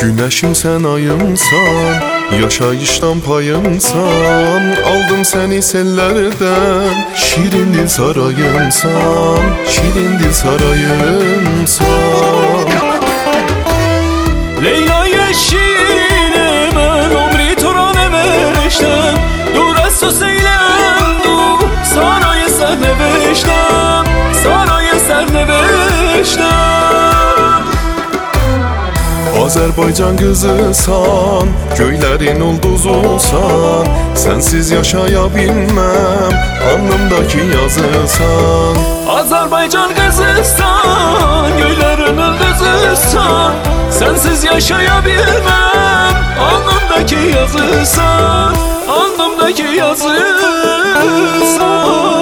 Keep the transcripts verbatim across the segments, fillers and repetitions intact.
Güneşim sen ayımsan, yaşayıştan payımsan. Aldım seni sellerden, şirin dil sarayımsan, şirin dil sarayımsan. Leyla yeşile ben umri tura neveştem, dure sözeylem du sarayı ser neveştem, sarayı ser neveştem. Azerbaycan kızısan, göylerin ulduzusan. Sensiz yaşayabilmem, alnımdaki yazısan. Azerbaycan kızısan, göylerin ıldızısan. Sensiz yaşayabilmem, alnımdaki yazısan, alnımdaki yazısan.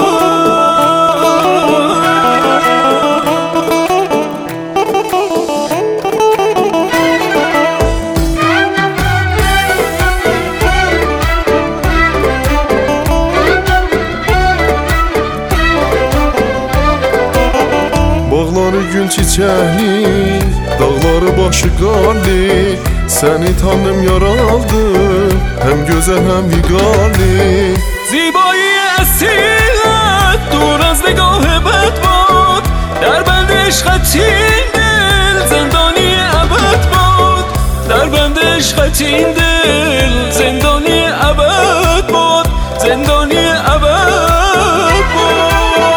Bağları gül çiçekli, dağları başı qarlı. Seni tanrım yaraldı, hem güzel hem vigarlı. زیبایی اصیلت دور از نگاه بد بود، در بند عشقت این دل زندانی ابد بود، در بند عشقت این دل زندانی ابد بود، زندانی ابد بود.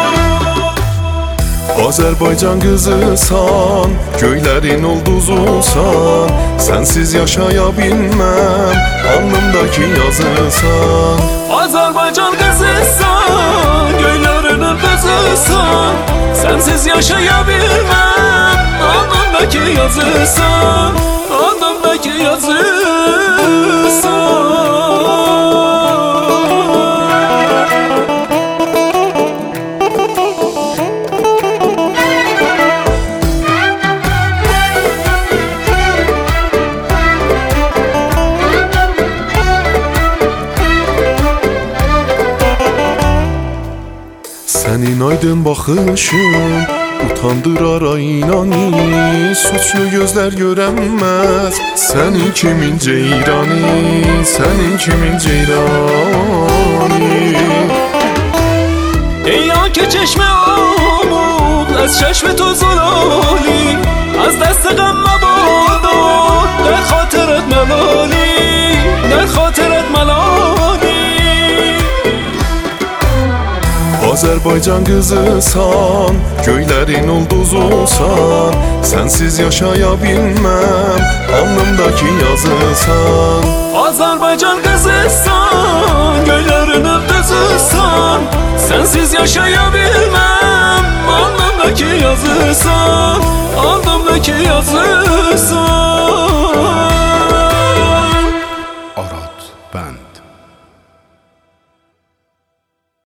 Azerbaycan kızısan, göylerin ulduzusan. Sensiz yaşayabilmem, alnımdaki yazısan. Azerbaycan kızısan, göylerin ıldızısan. Sensiz yaşayabilmem, alnımdaki yazısan, alnımdaki yazısan. Senin aydın bakışın utandırar aynani. Suçlu gözler göremez senin kimin ceyrani, senin kimin ceyrani. ای آنکه چشم آمود از چشم تو زلالی، از دست غم مبادا در خاطرت ملالی، در خاطرت ملالی. Azerbaycan kızısan, göylerin ulduzusan. Sensiz yaşayabilmem, alnımdaki yazısan. Azerbaycan kızısan, göylerin ıldızısan. Sensiz yaşayabilmem, alnımdaki yazısan, alnımdaki yazısan.